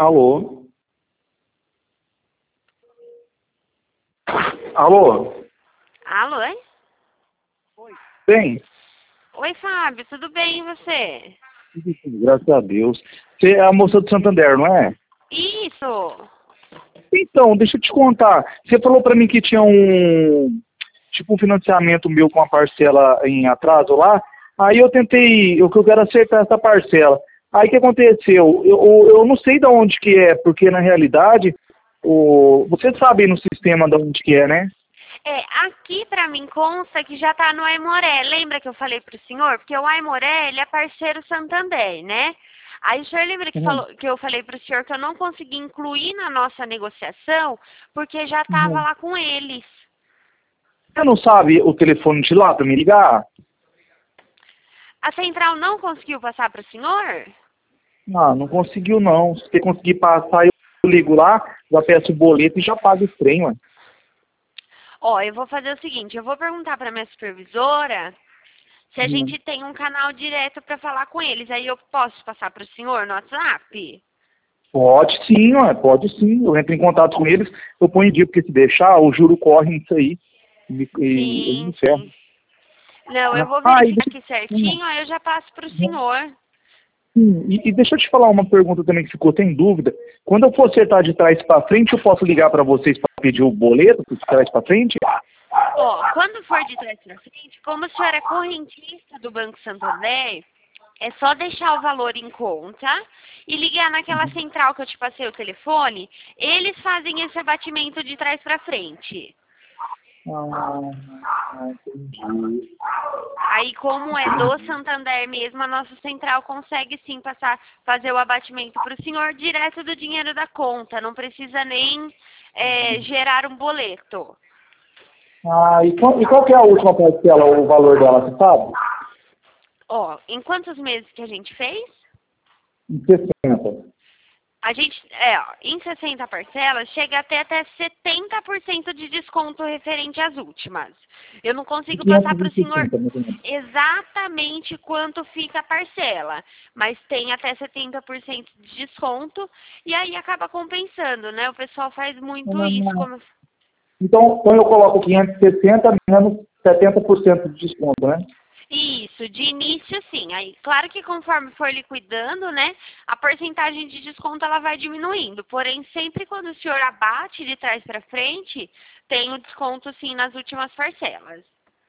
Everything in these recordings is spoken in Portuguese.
Alô? Alô? Alô? Bem, Oi, Fábio, tudo bem e você? graças a Deus. Você é a moça do Santander, não é? Isso! Então, deixa eu te contar. Você falou pra mim que tinha tipo um financiamento meu com uma parcela em atraso lá. Aí eu tentei, eu quero acertar essa parcela. Aí o que aconteceu? Eu não sei de onde que é, porque na realidade, você sabe no sistema de onde que é, né? Aqui pra mim consta que já tá no Aimoré. Lembra que eu falei pro senhor? Porque o Aimoré, ele é parceiro Santander, né? Aí o senhor lembra Uhum. que eu falei pro senhor que eu não consegui incluir na nossa negociação porque já tava Uhum. lá com eles. Você não sabe o telefone de lá pra me ligar? A central não conseguiu passar pro senhor? Ah, não conseguiu não. Se você conseguir passar, eu ligo lá, já peço o boleto e já pago o trem, ué. Ó, eu vou fazer o seguinte, eu vou perguntar pra minha supervisora se a Uhum. gente tem um canal direto para falar com eles. Aí eu posso passar para o senhor no WhatsApp? Pode sim, ué, pode sim. Eu entro em contato com eles, eu ponho em dia, porque se deixar, o juro corre nisso aí. E eles me Sim, ferram. sim. Não, eu vou Ah, e verificar deixa, aqui certinho, aí eu já passo para o uhum. senhor. E deixa eu te falar uma pergunta também que ficou sem dúvida. Quando eu for acertar de trás para frente, eu posso ligar para vocês para pedir o boleto de trás para frente? Ó, quando for de trás para frente, como o senhor é correntista do Banco Santander, é só deixar o valor em conta e ligar naquela central que eu te passei o telefone, eles fazem esse abatimento de trás para frente. Entendi. Aí, como é do Santander mesmo, a nossa central consegue sim fazer o abatimento para o senhor direto do dinheiro da conta. Não precisa nem gerar um boleto. Ah, e qual que é a última parcela, o valor dela, você sabe? Ó, em quantos meses que a gente fez? Em 60. A gente, ó, em 60 parcelas, chega até 70% de desconto referente às últimas. Eu não consigo passar para o senhor 560, mais ou menos. exatamente quanto fica a parcela, mas tem até 70% de desconto e aí acaba compensando, né? O pessoal faz muito isso. Então eu coloco 560 menos 70% de desconto, né? Isso, de início sim. Aí, claro que conforme for liquidando, né, a porcentagem de desconto ela vai diminuindo. Porém, sempre quando o senhor abate de trás para frente, tem o desconto sim nas últimas parcelas.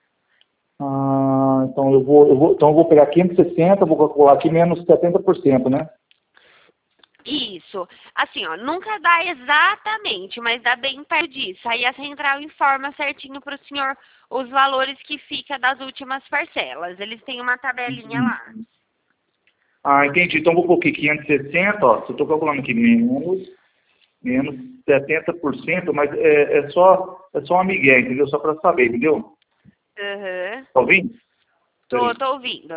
Ah, então eu vou pegar 560, vou calcular aqui menos 70%, né? Isso. Assim, ó, nunca dá exatamente, mas dá bem perto disso. Aí a central informa certinho para o senhor os valores que fica das últimas parcelas. Eles têm uma tabelinha lá. Ah, entendi. Então eu vou colocar 560, ó, se eu estou calculando aqui menos 70%, mas é só uma migué, entendeu? Só para saber, entendeu? Aham. Tá ouvindo? Peraí, Tô ouvindo.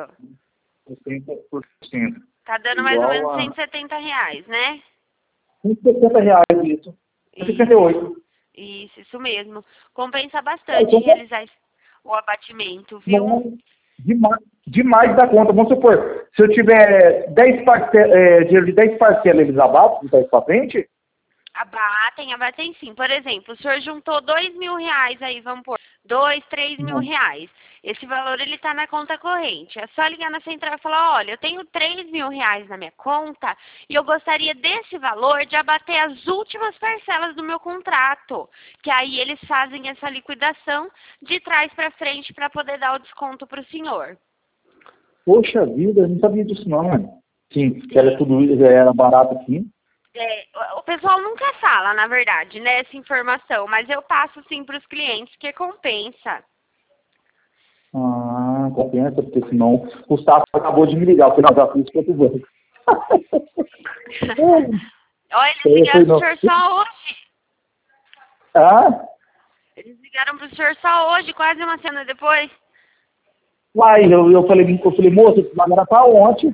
70% Tá dando mais ou igual menos a R$ 170, né? R$ 160, isso. Isso, 168. isso mesmo. Compensa Ah, bastante então realizar o abatimento, viu? não, demais da conta. Vamos supor, se eu tiver 10 parcelas, eles abatem de 10 para frente? Abatem sim. Por exemplo, o senhor juntou R$ 2.000 aí, vamos pôr, 2, 3.000 Não. reais. Esse valor ele tá na conta corrente. É só ligar na central e falar, olha, eu tenho R$ 3.000 na minha conta e eu gostaria desse valor de abater as últimas parcelas do meu contrato. Que aí eles fazem essa liquidação de trás para frente para poder dar o desconto para o senhor. Poxa vida, eu não sabia disso não, né? Sim, Sim. era barato aqui. O pessoal nunca fala, na verdade, né, essa informação, mas eu passo sim para os clientes que compensa. Ah, compensa, porque senão o Gustavo acabou de me ligar, eu falei, não, já fiz quanto banco. Olha, eles Eu ligaram falei, pro não. senhor só hoje. Ah, Eles ligaram pro senhor só hoje, quase uma semana depois. uai, eu falei, moça, esse bagulho era pra ontem.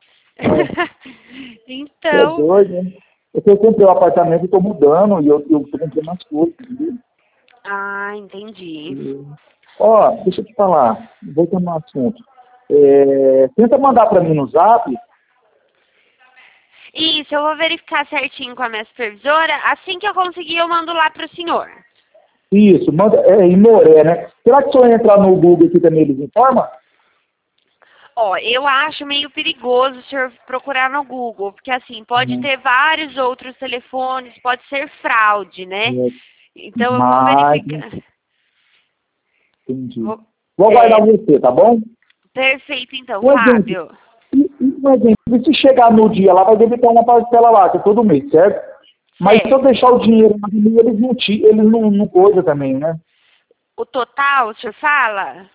Você é Então. doido, né? Eu comprei um apartamento e tô mudando, e eu tô comprando as coisas, entendeu? Ah, entendi. Ó, deixa eu te falar, voltando no assunto. Tenta mandar para mim no Zap. Isso, eu vou verificar certinho com a minha supervisora. Assim que eu conseguir, eu mando lá para o senhor. Isso, manda, em Moré, né? Será que se eu entrar no Google aqui também eles informam? Ó, eu acho meio perigoso o senhor procurar no Google, porque assim, pode ter vários outros telefones, pode ser fraude, né? É, Então eu vou mas, verificar. entendi. Vou- Vou é, aguardar você, tá bom? perfeito, então, Um exemplo, Fábio. um exemplo, se chegar no dia lá, vai debitar uma parcela lá, que é todo mês, certo? Mas se eu Certo. deixar o dinheiro lá no meio, eles não coisa também, né? O total, o senhor fala?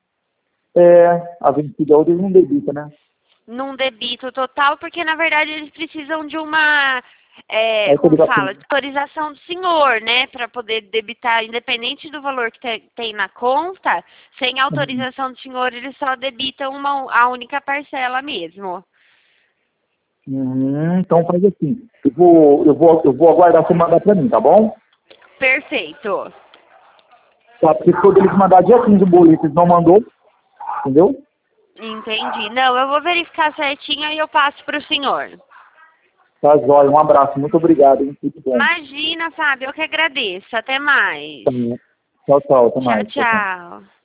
A vencida eles não debitam, né? Num débito total, porque na verdade eles precisam de uma, Aí como você fala, de autorização do senhor, né, para poder debitar, independente do valor que tem na conta, sem autorização do senhor, eles só debitam a única parcela mesmo. Então faz assim. Eu vou aguardar você mandar pra mim, tá bom? Perfeito. Tá, porque quando eles mandar dia 15 o boleto, eles não mandou, entendeu? Entendi. Não, eu vou verificar certinho e eu passo para o senhor. Tá, jóia. Um abraço. Muito obrigado, hein? Tudo bom. Imagina, Fábio, eu que agradeço. Até mais. Tá. Tchau, tchau. Até Tchau, mais. Tchau, tchau. tchau.